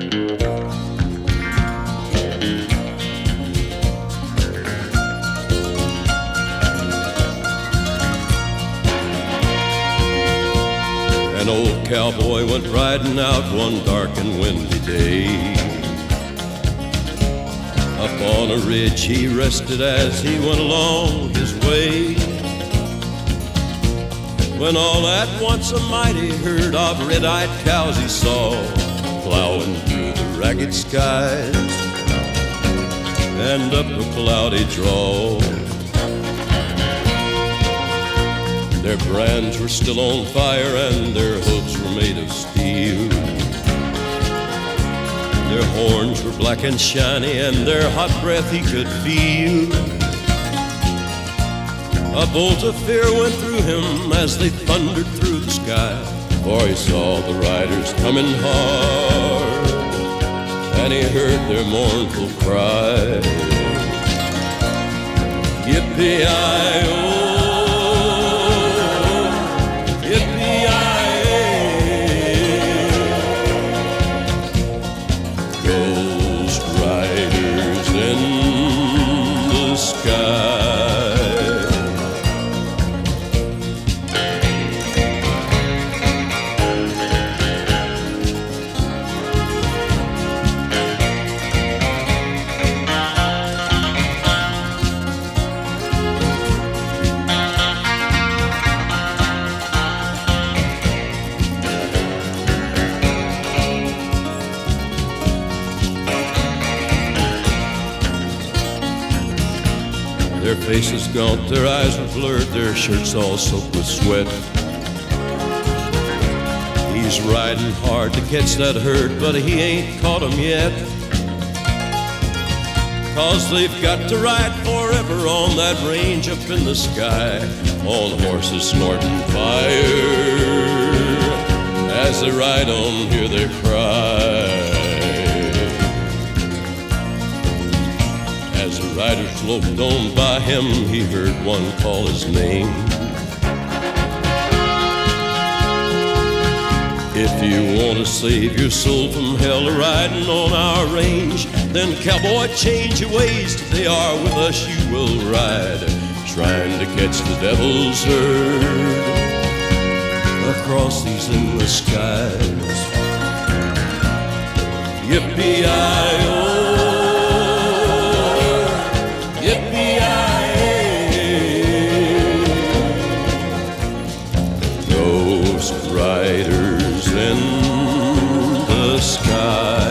An old cowboy went riding out one dark and windy day. Up on a ridge he rested as he went along his way, when all at once a mighty herd of red-eyed cows he saw plowing through the ragged skies and up a cloudy draw. Their brands were still on fire and their hooves were made of steel. Their horns were black and shiny and their hot breath he could feel. A bolt of fear went through him as they thundered through the sky, for he saw the riders coming hard and he heard their mournful cry. Yippee-i-oh, Ghost riders in the sky. Their faces gaunt, their eyes were blurred, their shirts all soaked with sweat. He's riding hard to catch that herd, but he ain't caught 'em yet. 'Cause they've got to ride forever on that range up in the sky, on horses snorting fire. As they ride on, hear their cry. As the riders loped on by him, he heard one call his name. If you want to save your soul from hell riding on our range, then cowboy, change your ways. Today are with us you will ride, trying to catch the devil's herd across these endless skies. Yippee-i-oh, Ghost riders in the sky.